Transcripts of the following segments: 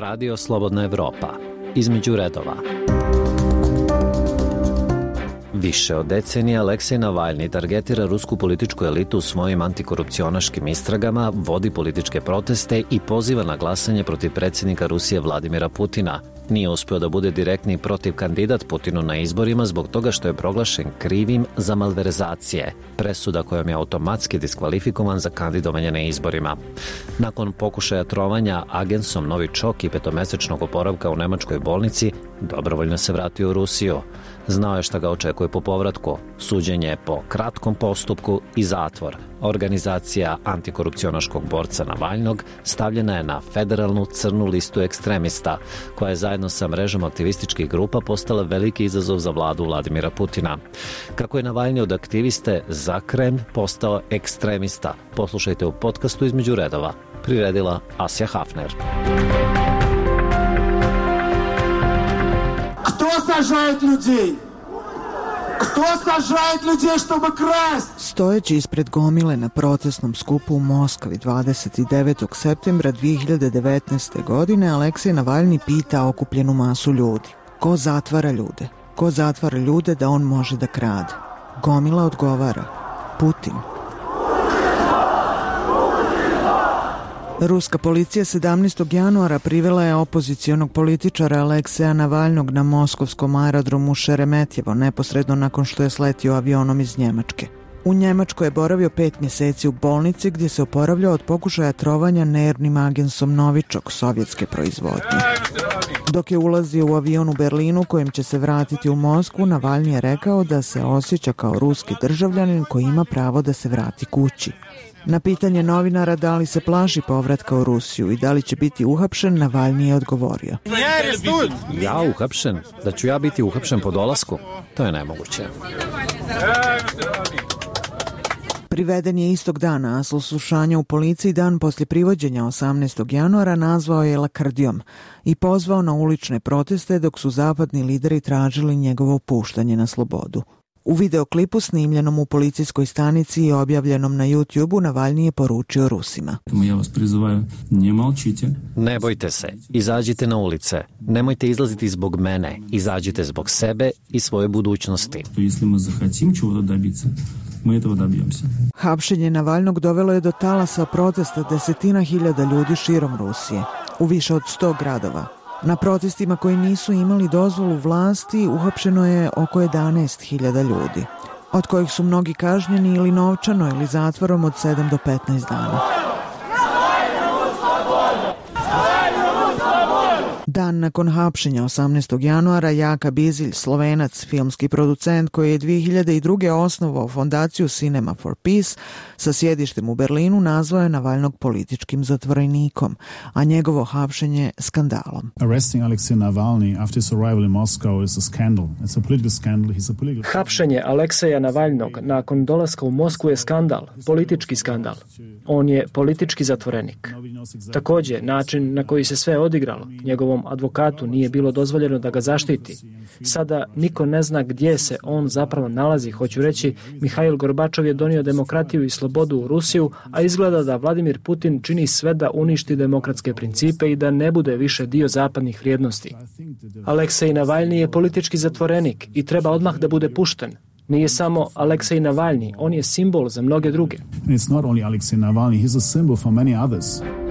Radio Slobodna Evropa. Između redova. Više od decenije Aleksej Navalni targetira rusku političku elitu svojim antikorupcionaškim istragama, vodi političke proteste i poziva na glasanje protiv predsjednika Rusije Vladimira Putina. Nije uspeo da bude direktni protiv kandidat Putinu na izborima zbog toga što je proglašen krivim za malverzacije, presuda kojom je automatski diskvalifikovan za kandidovanje na izborima. Nakon pokušaja trovanja agensom Novičok i petomesečnog oporavka u nemačkoj bolnici, dobrovoljno se vratio u Rusiju. Znao je šta ga očekuje po povratku, suđenje po kratkom postupku i zatvor. Organizacija antikorupcionaškog borca Navalnog stavljena je na federalnu crnu listu ekstremista, koja je zajedno sa mrežom aktivističkih grupa postala veliki izazov za vladu Vladimira Putina. Kako je Navalni od aktiviste za Kremlj postao ekstremista, poslušajte u podcastu Između redova. Priredila Asja Hafner. Кто сажает людей? Кто сажает людей, чтобы красть? Stojeći ispred gomile na protestnom skupu u Moskvi 29. septembra 2019. godine, Aleksej Navalni pita okupljenu masu ljudi. Ko zatvara ljude? Ko zatvara ljude da on može da krade? Gomila odgovara. Putin. Ruska policija 17. januara privela je opozicionog političara Alekseja Navalnog na moskovskom aerodromu Šeremetjevo neposredno nakon što je sletio avionom iz Njemačke. U Njemačkoj je boravio 5 mjeseci u bolnici gdje se oporavljao od pokušaja trovanja nervnim agensom Novičok sovjetske proizvodnje. Dok je ulazio u avion u Berlinu kojim će se vratiti u Moskvu, Navalni je rekao da se osjeća kao ruski državljanin koji ima pravo da se vrati kući. Na pitanje novinara da li se plaši povratka u Rusiju i da li će biti uhapšen, Navalni je odgovorio. Ja uhapšen? Da ću ja biti uhapšen po dolasku? To je nemoguće. Priveden je istog dana, a saslušanje u policiji dan poslije privođenja 18. januara nazvao je lakrdijom i pozvao na ulične proteste dok su zapadni lideri tražili njegovo puštanje na slobodu. U videoklipu snimljenom u policijskoj stanici i objavljenom na YouTube-u Navalni je poručio Rusima. Ja vas prizivaju, ne molčite. Ne bojte se, izađite na ulice. Nemojte izlaziti zbog mene, izađite zbog sebe i svoje budućnosti. Если мы захотим чего-то добиться, мы этого добьемся. Hapšenje Navalnog dovelo je do talasa protesta desetina hiljada ljudi širom Rusije, u više od 100 gradova. Na protestima koji nisu imali dozvolu vlasti uhapšeno je oko 11.000 ljudi, od kojih su mnogi kažnjeni ili novčano ili zatvorom od 7 do 15 dana. Dan nakon hapšenja 18. januara Jaka Bizilj, Slovenac, filmski producent koji je 2002. osnovao fondaciju Cinema for Peace sa sjedištem u Berlinu, nazvao je Navalnog političkim zatvorenikom, a njegovo hapšenje skandalom. Arresting Alexei Navalny after his arrival in Moscow is a scandal. It's a political scandal. He's a political... Hapšenje Alekseja Navalnog nakon dolaska u Moskvu je skandal, politički skandal. On je politički zatvorenik. Također, način na koji se sve odigralo, njegovom advokatu nije bilo dozvoljeno da ga zaštiti. Sada niko ne zna gdje se on zapravo nalazi. Hoću reći, Mihail Gorbačov je donio demokratiju i slobodu u Rusiju, a izgleda da Vladimir Putin čini sve da uništi demokratske principe i da ne bude više dio zapadnih vrijednosti. Aleksej Navalni je politički zatvorenik i treba odmah da bude pušten. Nije samo Aleksej Navalni, on je simbol za mnoge druge. It's not only Alexei Navalny, he's a symbol for many others.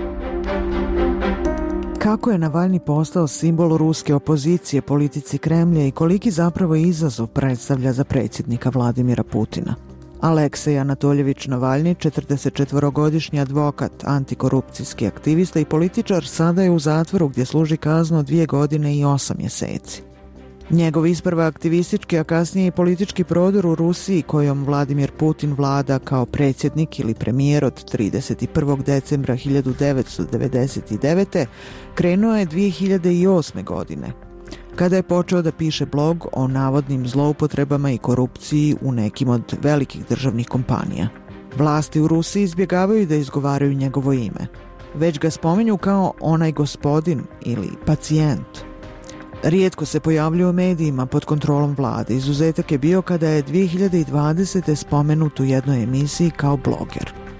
Kako je Navalni postao simbol ruske opozicije politici Kremlja i koliki zapravo izazov predstavlja za predsjednika Vladimira Putina? Aleksej Anatoljević Navalni, 44-godišnji advokat, antikorupcijski aktivista i političar, sada je u zatvoru gdje služi kaznu od 2 godine i 8 mjeseci. Njegov isprva aktivistički, a kasnije i politički prodor u Rusiji kojom Vladimir Putin vlada kao predsjednik ili premijer od 31. decembra 1999. krenuo je 2008. godine, kada je počeo da piše blog o navodnim zloupotrebama i korupciji u nekim od velikih državnih kompanija. Vlasti u Rusiji izbjegavaju da izgovaraju njegovo ime, već ga spominju kao onaj gospodin ili pacijent. Rijetko se pojavljuje u medijima pod kontrolom vlade. Izuzetak je bio kada je 2020. spomenut u jednoj emisiji kao bloger.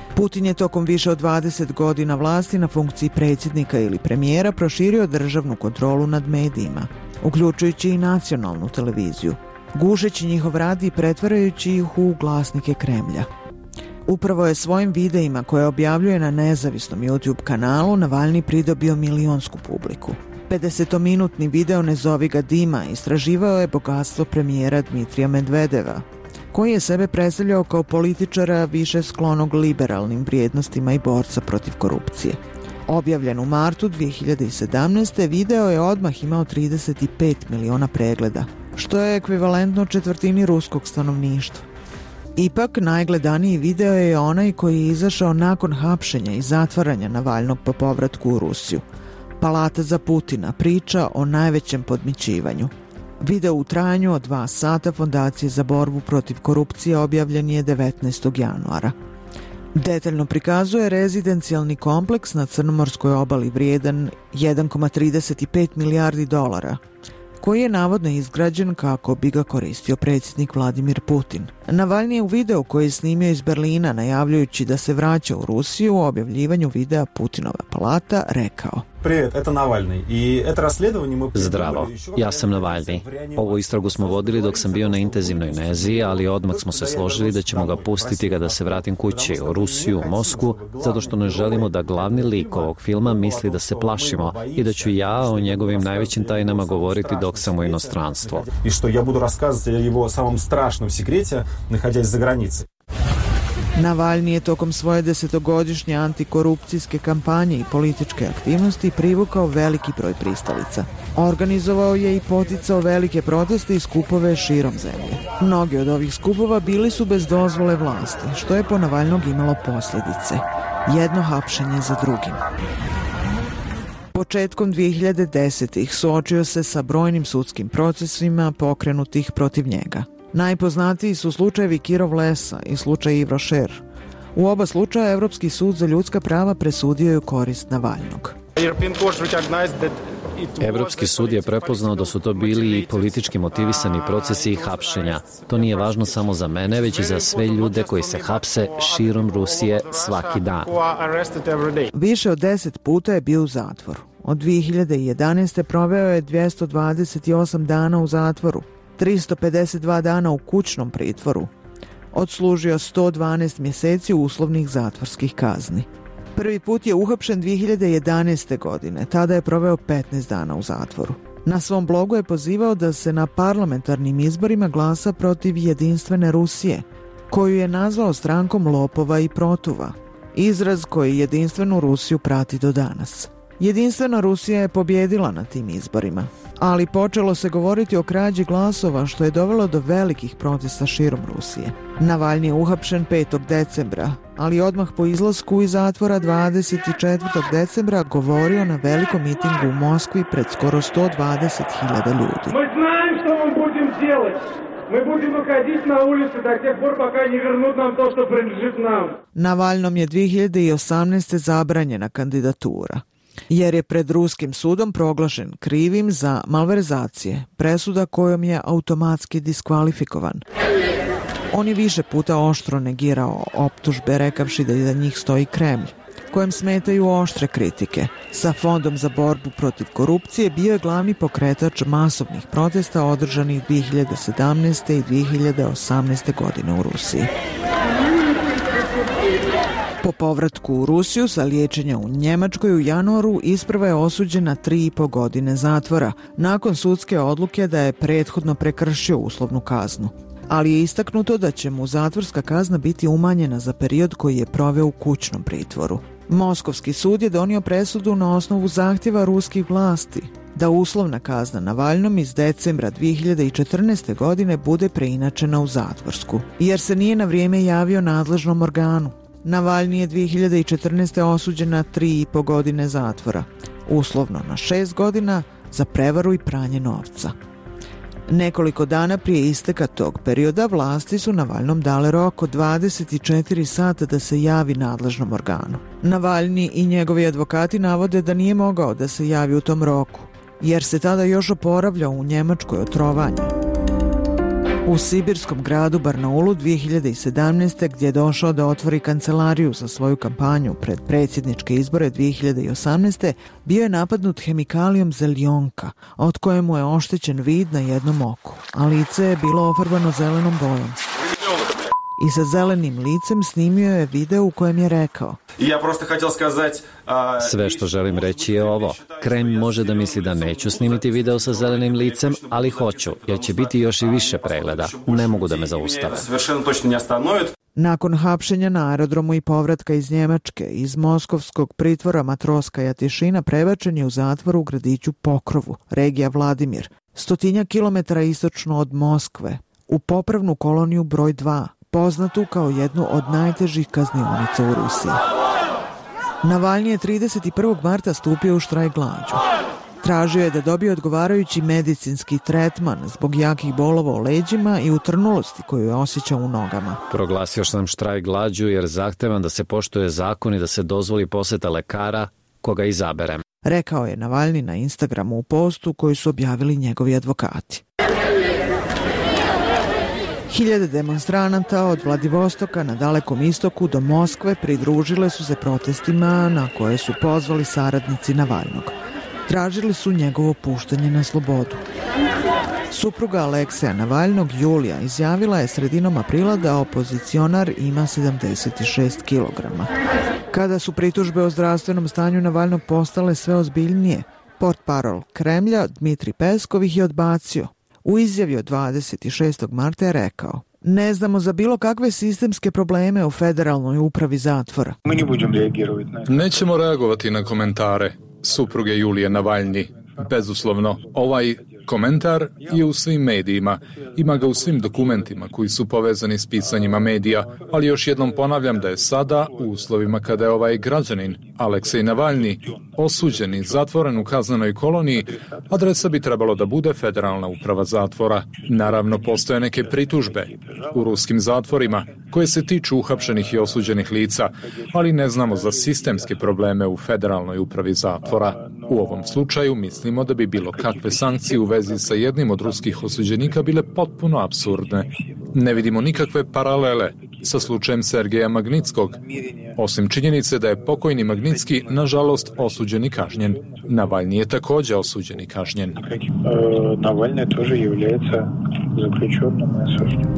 Putin je tokom više od 20 godina vlasti na funkciji predsjednika ili premijera proširio državnu kontrolu nad medijima, uključujući i nacionalnu televiziju, gušeći njihov rad i pretvarajući ih u glasnike Kremlja. Upravo je svojim videima koje objavljuje na nezavisnom YouTube kanalu Navalni pridobio milionsku publiku. 50-minutni video Ne zovi ga Dima istraživao je bogatstvo premijera Dmitrija Medvedeva, koji je sebe predstavljao kao političara više sklonog liberalnim vrijednostima i borca protiv korupcije. Objavljen u martu 2017. video je odmah imao 35 miliona pregleda, što je ekvivalentno četvrtini ruskog stanovništva. Ipak, najgledaniji video je onaj koji je izašao nakon hapšenja i zatvaranja Navalnog po povratku u Rusiju. Palata za Putina, priča o najvećem podmićivanju. Video u trajanju od 2 sata Fondacije za borbu protiv korupcije objavljen je 19. januara. Detaljno prikazuje rezidencijalni kompleks na Crnomorskoj obali vrijedan 1,35 milijardi dolara, koji je navodno izgrađen kako bi ga koristio predsjednik Vladimir Putin. Navalni je u videu koji je snimio iz Berlina najavljujući da se vraća u Rusiju u objavljivanju videa Putinova palata rekao: Zdravo, ja sam Navalni. Ovu istragu smo vodili dok sam bio na intenzivnoj nezi, ali odmah smo se složili da ćemo ga pustiti kada se vratim kući u Rusiju, u Moskvu, zato što ne želimo da glavni lik ovog filma misli da se plašimo i da ću ja o njegovim najvećim tajnama govoriti dok sam u inostranstvu. I što ja budu raskazati o jeho samom strašnom sekrete, naходясь za granice. Navalni je tokom svoje 10-godišnje antikorupcijske kampanje i političke aktivnosti privukao veliki broj pristalica. Organizovao je i poticao velike proteste i skupove širom zemlje. Mnogi od ovih skupova bili su bez dozvole vlasti, što je po Navalnog imalo posljedice. Jedno hapšenje za drugim. Početkom 2010-ih suočio se sa brojnim sudskim procesima pokrenutih protiv njega. Najpoznatiji su slučajevi Kirov Lesa i slučaj Yves Rocher. U oba slučaja Evropski sud za ljudska prava presudio je u korist Navalnog. Evropski sud je prepoznao da su to bili i politički motivisani procesi i hapšenja. To nije važno samo za mene, već i za sve ljude koji se hapse širom Rusije svaki dan. Više od 10 puta je bio u zatvoru. Od 2011. proveo je 228 dana u zatvoru, 352 dana u kućnom pritvoru. Odslužio 112 mjeseci uslovnih zatvorskih kazni. Prvi put je uhapšen 2011. godine, tada je proveo 15 dana u zatvoru. Na svom blogu je pozivao da se na parlamentarnim izborima glasa protiv Jedinstvene Rusije, koju je nazvao strankom lopova i protuva, izraz koji Jedinstvenu Rusiju prati do danas. Jedinstvena Rusija je pobjedila na tim izborima, ali počelo se govoriti o krađi glasova, što je dovelo do velikih protesta širom Rusije. Navalni je uhapšen 5. decembra, ali odmah po izlasku iz zatvora 24. decembra govorio na velikom mitingu u Moskvi pred skoro 120.000 ljudi. Mi znamo što vam budemo делать. Mi budemo выходить na ulicu do tih por, пока не вернут нам to što принадлежит nam. Navalnom je 2018. zabranjena kandidatura, jer je pred ruskim sudom proglašen krivim za malverzacije, presuda kojom je automatski diskvalifikovan. On je više puta oštro negirao optužbe, rekavši da iza njih stoji Kremlj, kojem smetaju oštre kritike. Sa Fondom za borbu protiv korupcije bio je glavni pokretač masovnih protesta održanih 2017. i 2018. godine u Rusiji. Po povratku u Rusiju sa liječenja u Njemačkoj u januaru isprva je osuđen na 3,5 godine zatvora, nakon sudske odluke da je prethodno prekršio uslovnu kaznu. Ali je istaknuto da će mu zatvorska kazna biti umanjena za period koji je proveo u kućnom pritvoru. Moskovski sud je donio presudu na osnovu zahtjeva ruskih vlasti da uslovna kazna Navalnom iz decembra 2014. godine bude preinačena u zatvorsku, jer se nije na vrijeme javio nadležnom organu. Navalni je 2014. osuđen na 3,5 godine zatvora, uslovno na 6 godina za prevaru i pranje novca. Nekoliko dana prije isteka tog perioda vlasti su Navalnom dale rok od 24 sata da se javi nadležnom organu. Navalni i njegovi advokati navode da nije mogao da se javi u tom roku, jer se tada još oporavljao u Njemačkoj od trovanja. U sibirskom gradu Barnaulu 2017. gdje je došao da otvori kancelariju za svoju kampanju pred predsjedničke izbore 2018. bio je napadnut hemikalijom zeljonka, od koje mu je oštećen vid na jednom oku, a lice je bilo ofarbano zelenom bojom. I sa zelenim licem snimio je video u kojem je rekao: Sve što želim reći je ovo. Kremlj može da misli da neću snimiti video sa zelenim licem, ali hoću, jer će biti još i više pregleda. Ne mogu da me zaustave. Nakon hapšenja na aerodromu i povratka iz Njemačke, iz moskovskog pritvora Matroskaja Tišina prebačen je u zatvor u gradiću Pokrovu, regija Vladimir, 100 kilometara istočno od Moskve, u popravnu koloniju broj 2, poznatu kao jednu od najtežih kaznionica u Rusiji. Navalnji je 31. marta stupio u štrajk glađu. Tražio je da dobije odgovarajući medicinski tretman zbog jakih bolova u leđima i utrnulosti koju je osjećao u nogama. Proglasio sam štrajk glađu jer zahtevam da se poštuje zakon i da se dozvoli poseta lekara koga izaberem, rekao je Navalnji na Instagramu u postu koji su objavili njegovi advokati. Hiljade demonstranata od Vladivostoka na Dalekom istoku do Moskve pridružile su se protestima na koje su pozvali saradnici Navalnog. Tražili su njegovo puštanje na slobodu. Supruga Alekseja Navalnog, Julija, izjavila je sredinom aprila da opozicionar ima 76 kilograma. Kada su pritužbe o zdravstvenom stanju Navalnog postale sve ozbiljnije, portparol Kremlja Dmitri Peskov ih je odbacio. U izjavi od 26. marta je rekao: Ne znamo za bilo kakve sistemske probleme u Federalnoj upravi zatvora. Nećemo reagovati na komentare supruge Julije Navalnji. Bezuslovno, ovaj komentar je u svim medijima, ima ga u svim dokumentima koji su povezani s pisanjima medija, ali još jednom ponavljam da je sada, u uslovima kada je ovaj građanin, Aleksej Navalnji, osuđen i zatvoren u kaznenoj koloniji, adresa bi trebalo da bude Federalna uprava zatvora. Naravno, postoje neke pritužbe u ruskim zatvorima koje se tiču uhapšenih i osuđenih lica, ali ne znamo za sistemske probleme u Federalnoj upravi zatvora. U ovom slučaju mislimo da bi bilo kakve sankcije u vezi sa jednim od ruskih osuđenika bile potpuno apsurdne. Ne vidimo nikakve paralele sa slučajem Sergeja Magnitskog, osim činjenice da je pokojni Magnitski nažalost osuđen i kažnjen. Navalnji je također osuđen i kažnjen. Navalnji također является заключенным и осужденным.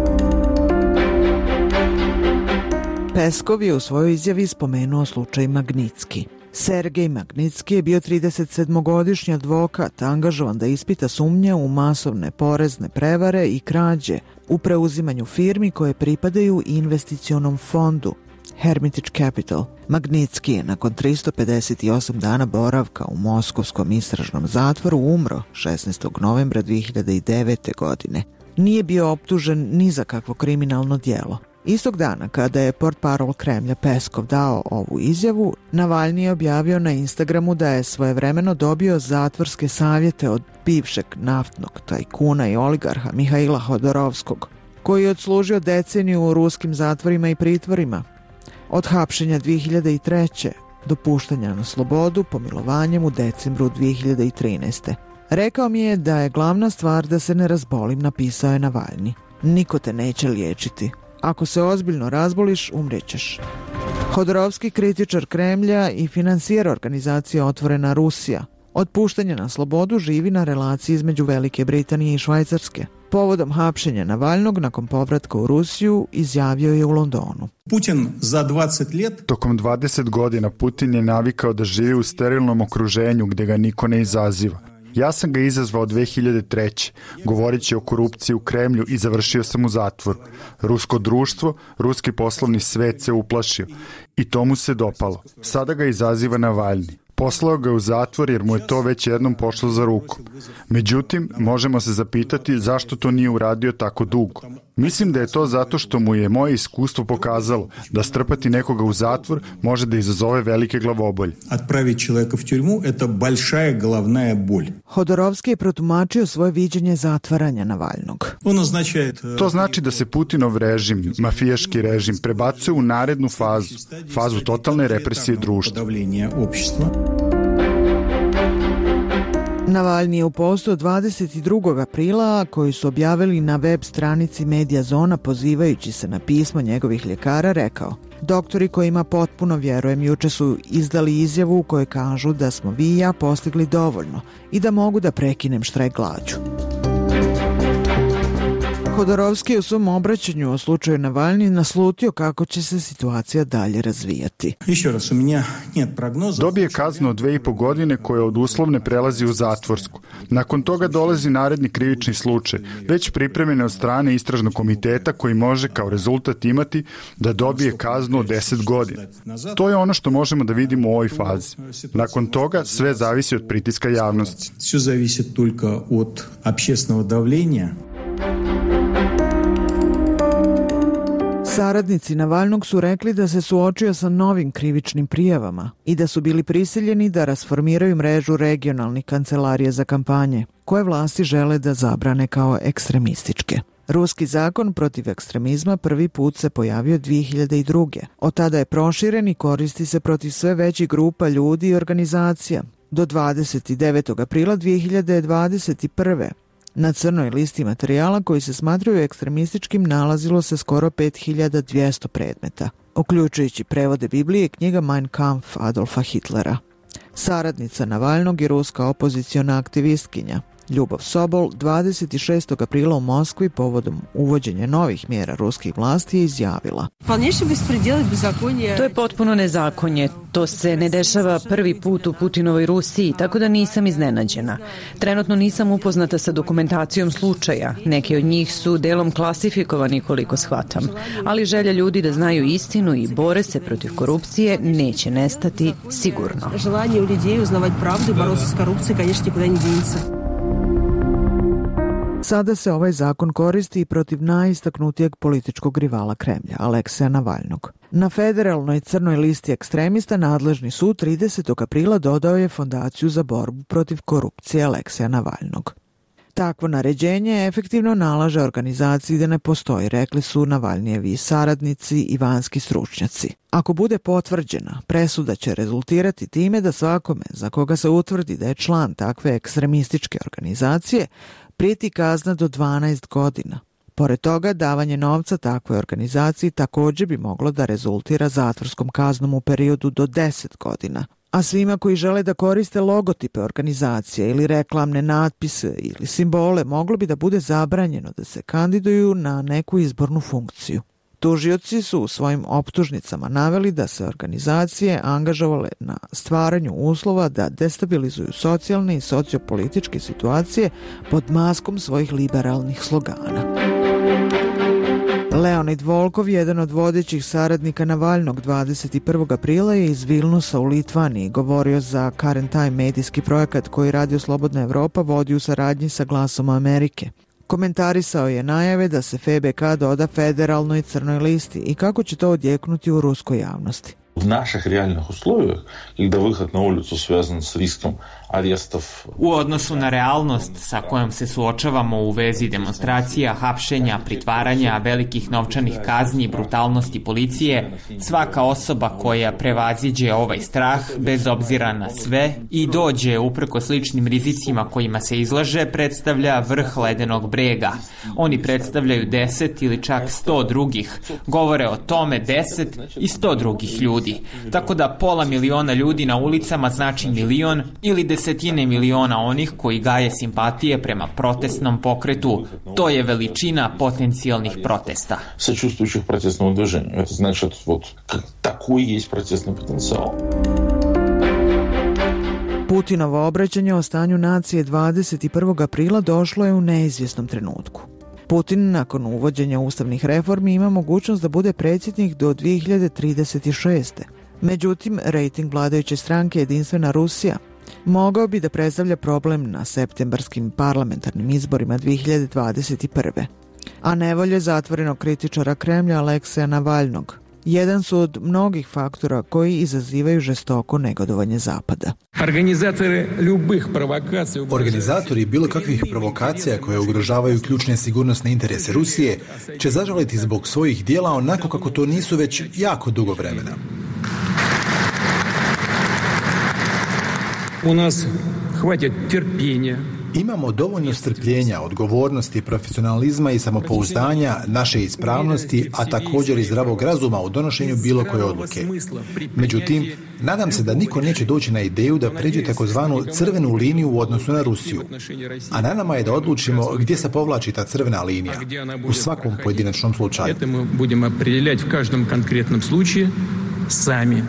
Peskov je u svojoj izjavi spomenuo slučaj Magnitski. Sergej Magnitski je bio 37-godišnji advokat, angažovan da ispita sumnje u masovne porezne prevare i krađe u preuzimanju firmi koje pripadaju investicionom fondu Hermitage Capital. Magnitski je nakon 358 dana boravka u moskovskom istražnom zatvoru umro 16. novembra 2009. godine. Nije bio optužen ni za kakvo kriminalno djelo. Istog dana, kada je portparol Kremlja Peskov dao ovu izjavu, Navalnji je objavio na Instagramu da je svojevremeno dobio zatvorske savjete od bivšeg naftnog tajkuna i oligarha Mihaila Hodorovskog, koji je odslužio deceniju u ruskim zatvorima i pritvorima. Od hapšenja 2003. do puštanja na slobodu pomilovanjem u decembru 2013. Rekao mi je da je glavna stvar da se ne razbolim, napisao je Navalnji. Niko te neće liječiti. Ako se ozbiljno razboliš, umrećeš. Hodorovski, kritičar Kremlja i financijer organizacije Otvorena Rusija, od puštanja na slobodu živi na relaciji između Velike Britanije i Švajcarske. Povodom hapšenja Navalnog nakon povratka u Rusiju izjavio je u Londonu. Putin za 20 let... Tokom 20 godina Putin je navikao da živi u sterilnom okruženju gdje ga niko ne izaziva. Ja sam ga izazvao 2003. govoreći o korupciji u Kremlju i završio sam u zatvoru. Rusko društvo, ruski poslovni svet se uplašio i to mu se dopalo. Sada ga izaziva Navalnji. Poslao ga u zatvor jer mu je to već jednom pošlo za ruku. Međutim, možemo se zapitati zašto to nije uradio tako dugo. Mislim da je to zato što mu je moje iskustvo pokazalo da strpati nekoga u zatvor može da izazove velike glavobolje. Отправить человека в тюрьму – это большая головная боль. Hodorovski je protumačio svoje viđenje zatvaranja Navalnog. To znači da se Putinov režim, mafijaški režim, prebacuje u narednu fazu, fazu totalne represije društva. Navalni je u postu 22. aprila, koji su objavili na web stranici Media Zona pozivajući se na pismo njegovih ljekara, rekao: doktori kojima potpuno vjerujem juče su izdali izjavu u kojoj kažu da smo vi i ja postigli dovoljno i da mogu da prekinem štrajk glađu. Hodorovski je u svom obraćanju o slučaju Navalni naslutio kako će se situacija dalje razvijati. Dobije kaznu od 2,5 godine koja od uslovne prelazi u zatvorsku. Nakon toga dolazi naredni krivični slučaj, već pripremljen od strane istražnog komiteta koji može kao rezultat imati da dobije kaznu od 10 godina. To je ono što možemo da vidimo u ovoj fazi. Nakon toga sve zavisi od pritiska javnosti. Sve zavisi только od общественного давления. Saradnici Navalnog su rekli da se suočio sa novim krivičnim prijavama i da su bili prisiljeni da rasformiraju mrežu regionalnih kancelarija za kampanje, koje vlasti žele da zabrane kao ekstremističke. Ruski zakon protiv ekstremizma prvi put se pojavio 2002. Od tada je proširen i koristi se protiv sve većih grupa ljudi i organizacija. Do 29. aprila 2021. Na crnoj listi materijala koji se smatraju ekstremističkim nalazilo se skoro 5200 predmeta, uključujući prevode Biblije i knjiga Mein Kampf Adolfa Hitlera. Saradnica Navalnog i ruska opoziciona aktivistkinja Ljubov Sobol 26. aprila u Moskvi povodom uvođenja novih mjera ruskih vlasti je izjavila: to je potpuno nezakonje. To se ne dešava prvi put u Putinovoj Rusiji, tako da nisam iznenađena. Trenutno nisam upoznata sa dokumentacijom slučaja. Neki od njih su delom klasifikovani koliko shvatam. Ali želja ljudi da znaju istinu i bore se protiv korupcije neće nestati sigurno. Желание у людей узнавать правду и бороться с коррупцией, конечно, никуда не денется. Sada se ovaj zakon koristi i protiv najistaknutijeg političkog rivala Kremlja, Alekseja Navalnog. Na federalnoj crnoj listi ekstremista nadležni sud 30. aprila dodao je fondaciju za borbu protiv korupcije Alekseja Navalnog. Takvo naređenje efektivno nalaže organizaciji da ne postoji, rekli su Navalnijevi saradnici i vanjski stručnjaci. Ako bude potvrđena, presuda će rezultirati time da svakome za koga se utvrdi da je član takve ekstremističke organizacije prijeti kazna do 12 godina. Pored toga, davanje novca takvoj organizaciji također bi moglo da rezultira zatvorskom kaznom u periodu do 10 godina. A svima koji žele da koriste logotipe organizacije ili reklamne natpise ili simbole moglo bi da bude zabranjeno da se kandiduju na neku izbornu funkciju. Tužioci su u svojim optužnicama naveli da se organizacije angažovale na stvaranju uslova da destabilizuju socijalne i sociopolitičke situacije pod maskom svojih liberalnih slogana. Leonid Volkov, jedan od vodećih saradnika Navalnog, 21. aprila je iz Vilnusa u Litvaniji govorio za Current Time medijski projekat koji Radio Slobodna Evropa vodi u saradnji sa Glasom Amerike. Komentarisao je najave da se FBK doda federalnoj crnoj listi i kako će to odjeknuti u ruskoj javnosti. В наших реальных условиях, когда выход на улицу связан с риском арестов. U odnosu na realnost sa kojom se suočavamo u vezi demonstracija, hapšenja, pritvaranja, velikih novčanih kazni i brutalnosti policije, svaka osoba koja prevaziđe ovaj strah, bez obzira na sve, i dođe uprkos sličnim rizicima kojima se izlaže, predstavlja vrh ledenog brega. Oni predstavljaju 10 ili čak 100 drugih. Govore o tome 10 i 100 drugih ljudi. Tako da 500.000 ljudi na ulicama znači 1.000.000 ili desetine miliona onih koji gaje simpatije prema protestnom pokretu. To je veličina potencijalnih protesta. Сочувствующих протестному движению. Это значит, вот такой есть протестный потенциал. Putinovo obraćanje o stanju nacije 21. aprila došlo je u neizvjesnom trenutku. Putin nakon uvođenja ustavnih reformi ima mogućnost da bude predsjednik do 2036. Međutim, rejting vladajuće stranke Jedinstvena Rusija mogao bi da predstavlja problem na septembarskim parlamentarnim izborima 2021. A nevolje zatvorenog kritičara Kremlja Alekseja Navalnog jedan su od mnogih faktora koji izazivaju žestoko negodovanje Zapada. Organizatori bilo kakvih provokacija koje ugrožavaju ključne sigurnosne interese Rusije će zažaliti zbog svojih dijela onako kako to nisu već jako dugo vremena. U nas хватит терпения. Imamo dovoljno strpljenja, odgovornosti, profesionalizma i samopouzdanja, naše ispravnosti, a također i zdravog razuma u donošenju bilo koje odluke. Međutim, nadam se da niko neće doći na ideju da pređe takozvanu crvenu liniju u odnosu na Rusiju. A na nama je da odlučimo gdje se povlači ta crvena linija u svakom pojedinačnom slučaju. Budemo определять в каждом конкретном случае сами.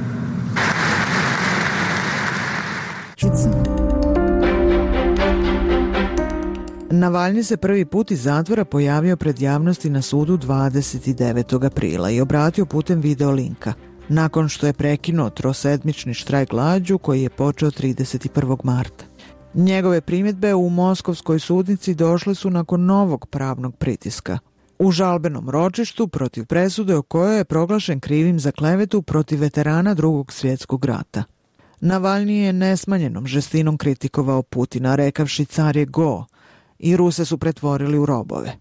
Navalni se prvi put iz zatvora pojavio pred javnosti na sudu 29. aprila i obratio putem video linka, nakon što je prekinuo trosedmični štrajk glađu koji je počeo 31. marta. Njegove primjedbe u moskovskoj sudnici došle su nakon novog pravnog pritiska. U žalbenom ročištu protiv presude o kojoj je proglašen krivim za klevetu protiv veterana Drugog svjetskog rata. Navalni je nesmanjenom žestinom kritikovao Putina, rekavši car je go, i Ruse su pretvorili u robove.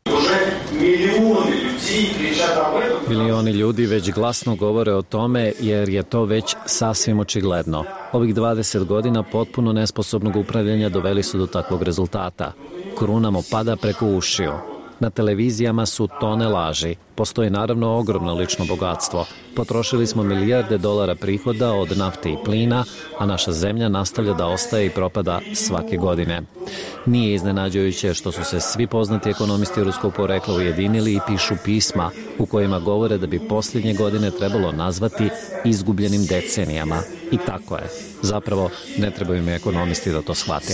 Milioni ljudi već glasno govore o tome jer je to već sasvim očigledno. Ovih 20 godina potpuno nesposobnog upravljanja doveli su do takvog rezultata. Kruna mu pada preko ušiju. Na televizijama su tone laži. Postoji naravno ogromno lično bogatstvo. Potrošili smo milijarde dolara prihoda od nafte i plina, a naša zemlja nastavlja da ostaje i propada svake godine. Nije iznenađujuće što su se svi poznati ekonomisti ruskog porekla ujedinili i pišu pisma u kojima govore da bi posljednje godine trebalo nazvati izgubljenim decenijama. I tako je. Zapravo, ne trebaju mi ekonomisti da to shvatim.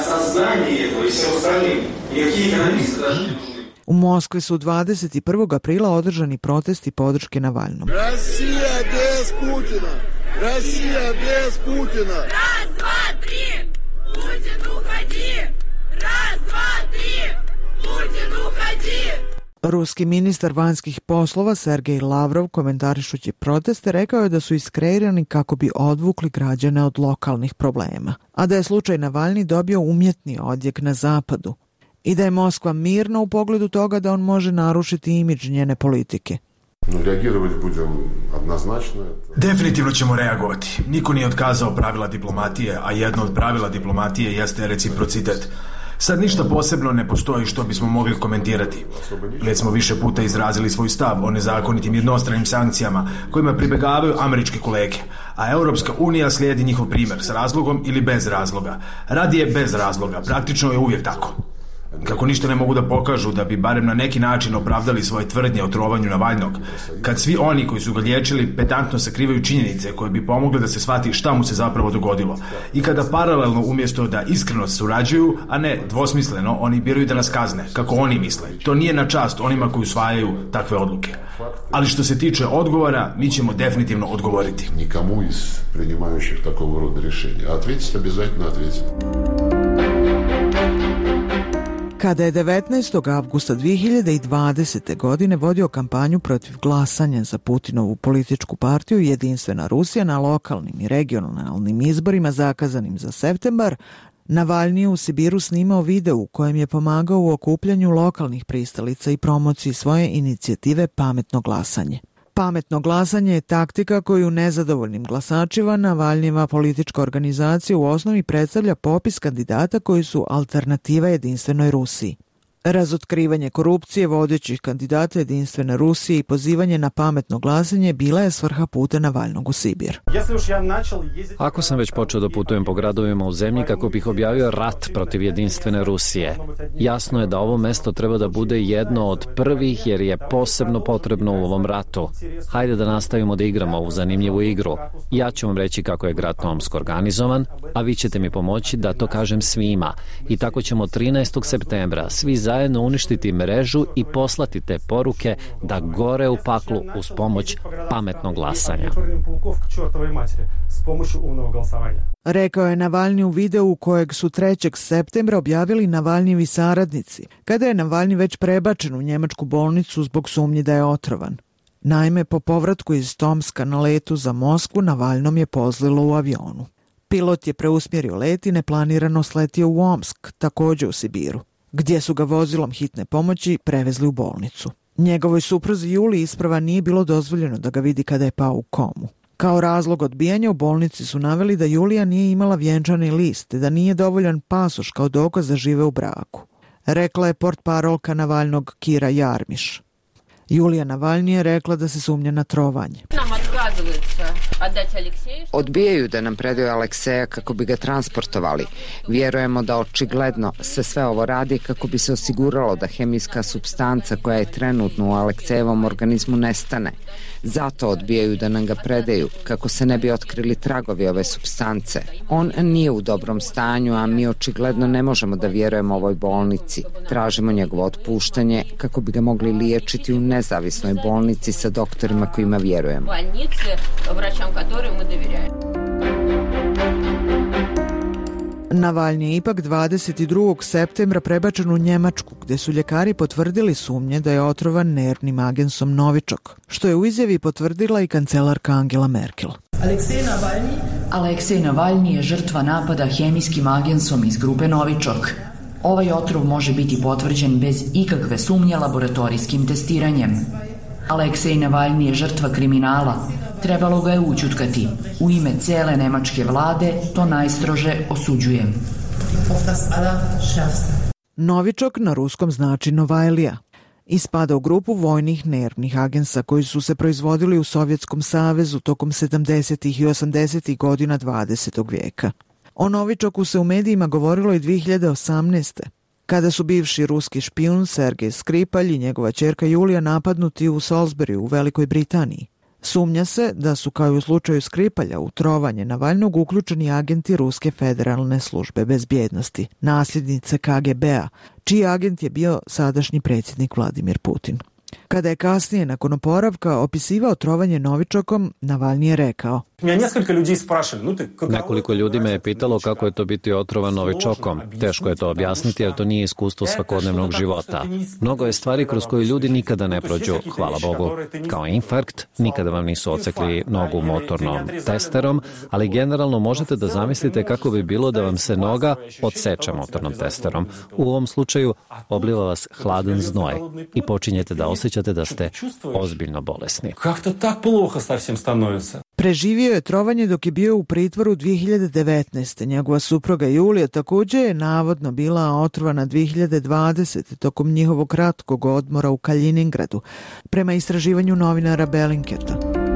U Moskvi su 21. aprila održani protesti podrške Navalnom. Rusija bez Putina! Rusija bez Putina! Raz, dva, tri! Putin uhadi! Raz, dva, tri! Putin uhadi! Ruski ministar vanjskih poslova Sergej Lavrov, komentarišući proteste, rekao je da su iskreirani kako bi odvukli građane od lokalnih problema, a da je slučaj Navalni dobio umjetni odjek na zapadu i da je Moskva mirna u pogledu toga da on može narušiti imidž njene politike. Definitivno ćemo reagovati. Niko nije otkazao pravila diplomatije, a jedno od pravila diplomatije jeste reciprocitet. Sad ništa posebno ne postoji što bismo mogli komentirati. Već smo više puta izrazili svoj stav o nezakonitim jednostranim sankcijama kojima pribegavaju američke kolege, a Europska unija slijedi njihov primjer s razlogom ili bez razloga. Radije bez razloga, praktično je uvijek tako. Kako ništa ne mogu da pokažu da bi barem na neki način opravdali svoje tvrdnje o trovanju Navalnog, kad svi oni koji su ga liječili pedantno sakrivaju činjenice koje bi pomogle da se shvati šta mu se zapravo dogodilo, i kada paralelno umjesto da iskreno surađuju, a ne dvosmisleno, oni biraju da nas kazne, kako oni misle. To nije na čast onima koji usvajaju takve odluke. Ali što se tiče odgovora, mi ćemo definitivno odgovoriti. Nikomu iz prijímajućih takvog roda rješenja. Ответить обязательно ответить. Kada je 19. avgusta 2020. godine vodio kampanju protiv glasanja za Putinovu političku partiju Jedinstvena Rusija na lokalnim i regionalnim izborima zakazanim za septembar, Navalni je u Sibiru snimao video u kojem je pomagao u okupljanju lokalnih pristalica i promociji svoje inicijative Pametno glasanje. Pametno glasanje je taktika koju nezadovoljnim glasačima Navalnjeva politička organizacija u osnovi predstavlja popis kandidata koji su alternativa Jedinstvenoj Rusiji. Razotkrivanje korupcije vodećih kandidata Jedinstvene Rusije i pozivanje na pametno glasanje bila je svrha puta Navalnog u Sibir. Ako sam već počeo da putujem po gradovima u zemlji kako bih objavio rat protiv Jedinstvene Rusije, jasno je da ovo mesto treba da bude jedno od prvih jer je posebno potrebno u ovom ratu. Hajde da nastavimo da igramo ovu zanimljivu igru. Ja ću vam reći kako je grad Tomsk organizovan, a vi ćete mi pomoći da to kažem svima. I tako ćemo 13. septembra svi zajedno uništiti mrežu i poslati te poruke da gore u paklu uz pomoć pametnog glasanja. Rekao je Navalni u videu kojeg su 3. septembra objavili Navalnjevi saradnici, kada je Navalni već prebačen u njemačku bolnicu zbog sumnji da je otrovan. Naime, po povratku iz Tomska na letu za Moskvu, Navalnom je pozlilo u avionu. Pilot je preusmjerio let i neplanirano sletio u Omsk, također u Sibiru, gdje su ga vozilom hitne pomoći prevezli u bolnicu. Njegovoj supruzi Juli isprava nije bilo dozvoljeno da ga vidi kada je pao u komu. Kao razlog odbijanja u bolnici su naveli da Julija nije imala vjenčani list te da nije dovoljan pasoš kao dokaz da žive u braku. Rekla je portparolka Navalnog Kira Jarmiš. Julija Navalni je rekla da se sumnja na trovanje. Odbijaju da nam predaju Alekseja kako bi ga transportovali. Vjerujemo da očigledno se sve ovo radi kako bi se osiguralo da hemijska supstanca koja je trenutno u Aleksejevom organizmu nestane. Zato odbijaju da nam ga predaju, kako se ne bi otkrili tragovi ove supstance. On nije u dobrom stanju, a mi očigledno ne možemo da vjerujemo ovoj bolnici. Tražimo njegovo otpuštanje kako bi ga mogli liječiti u nezavisnoj bolnici sa doktorima kojima vjerujemo. Navalni je ipak 22. septembra prebačen u Njemačku, gde su ljekari potvrdili sumnje da je otrovan nervnim agensom Novičok, što je u izjavi potvrdila i kancelarka Angela Merkel. Aleksej Navalni je žrtva napada hemijskim agensom iz grupe Novičok. Ovaj otrov može biti potvrđen bez ikakve sumnje laboratorijskim testiranjem. Aleksej Navalni je žrtva kriminala. Trebalo ga je ućutkati. U ime cele nemačke vlade to najstrože osuđujem. Novičok na ruskom znači Novajlija i spada u grupu vojnih nervnih agensa koji su se proizvodili u Sovjetskom savezu tokom 70. i 80. godina 20. vijeka. O Novičoku se u medijima govorilo i 2018. kada su bivši ruski špijun Sergej Skripalj i njegova ćerka Julija napadnuti u Salisburyu u Velikoj Britaniji. Sumnja se da su, kao i u slučaju Skripalja, u trovanje Navalnog uključeni agenti Ruske federalne službe bezbjednosti, nasljednice KGB-a, čiji agent je bio sadašnji predsjednik Vladimir Putin. Kada je kasnije, nakon oporavka, opisivao trovanje Novičokom, Navalni je rekao: Nekoliko ljudi me je pitalo kako je to biti otrovan Novičokom. Teško je to objasniti jer to nije iskustvo svakodnevnog života. Mnogo je stvari kroz koje ljudi nikada ne prođu, hvala Bogu. Kao infarkt, nikada vam nisu odsekli nogu motornom testerom, ali generalno možete da zamislite kako bi bilo da vam se noga odseče motornom testerom. U ovom slučaju obliva vas hladan znoj i počinjete da osjećate da ste ozbiljno bolesni. Preživio je trovanje dok je bio u pritvoru 2019. Njegova supruga Julija također je navodno bila otrovana 2020. tokom njihovog kratkog odmora u Kaliningradu, prema istraživanju novinara Bellinketa.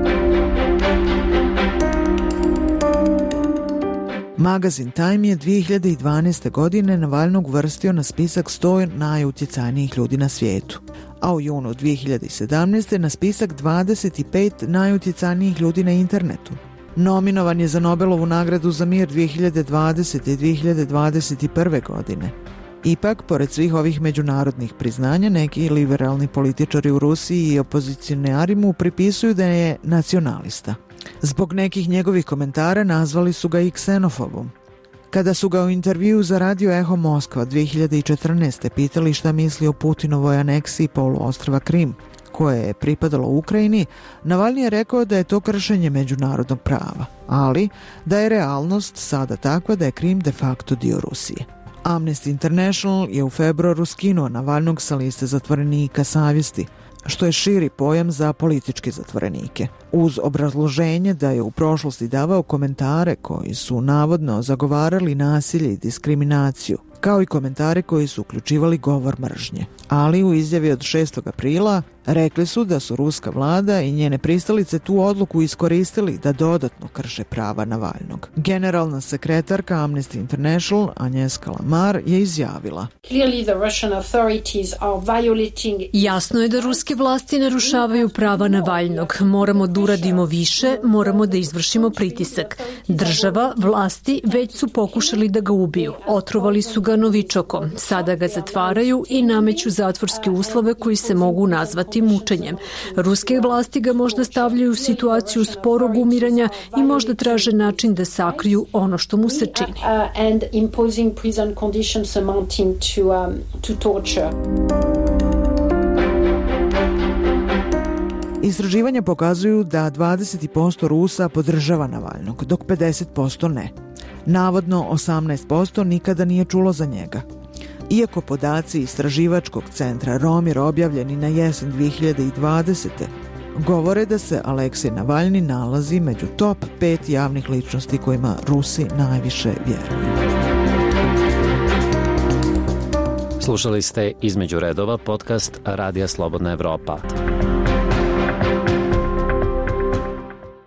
Magazin Time je 2012. godine Navalnog uvrstio na spisak 100 najutjecajnijih ljudi na svijetu, a u junu 2017. na spisak 25 najutjecajnijih ljudi na internetu. Nominovan je za Nobelovu nagradu za mir 2020. i 2021. godine. Ipak, pored svih ovih međunarodnih priznanja, neki liberalni političari u Rusiji i opozicionari mu pripisuju da je nacionalista. Zbog nekih njegovih komentara nazvali su ga i ksenofobom. Kada su ga u intervju za radio Eho Moskva 2014. pitali šta misli o Putinovoj aneksiji poluostrva Krim, koje je pripadalo Ukrajini, Navalni je rekao da je to kršenje međunarodnog prava, ali da je realnost sada takva da je Krim de facto dio Rusije. Amnesty International je u februaru skinuo Navalnog sa liste zatvorenika savjesti, što je širi pojam za političke zatvorenike, uz obrazloženje da je u prošlosti davao komentare koji su navodno zagovarali nasilje i diskriminaciju, kao i komentare koji su uključivali govor mržnje. Ali u izjavi od 6. aprila rekli su da su ruska vlada i njene pristalice tu odluku iskoristili da dodatno krše prava Navalnog. Generalna sekretarka Amnesty International Agnieszka Lamar je izjavila: Jasno je da ruske vlasti narušavaju prava Navalnog. Moramo da uradimo više, moramo da izvršimo pritisak. Država, vlasti već su pokušali da ga ubiju. Otrovali su ga Novičokom. Sada ga zatvaraju i nameću zatvorske uslove koji se mogu nazvati mučenjem. Ruske vlasti ga možda stavljaju u situaciju sporog umiranja i možda traže način da sakriju ono što mu se čini. Istraživanja pokazuju da 20% Rusa podržava Navalnog, dok 50% ne. Navodno 18% nikada nije čulo za njega. Iako podaci istraživačkog centra Romir objavljeni na jesen 2020. govore da se Aleksej Navalni nalazi među top 5 javnih ličnosti kojima Rusi najviše vjeruju. Slušali ste Između redova, podcast Radija Slobodna Evropa.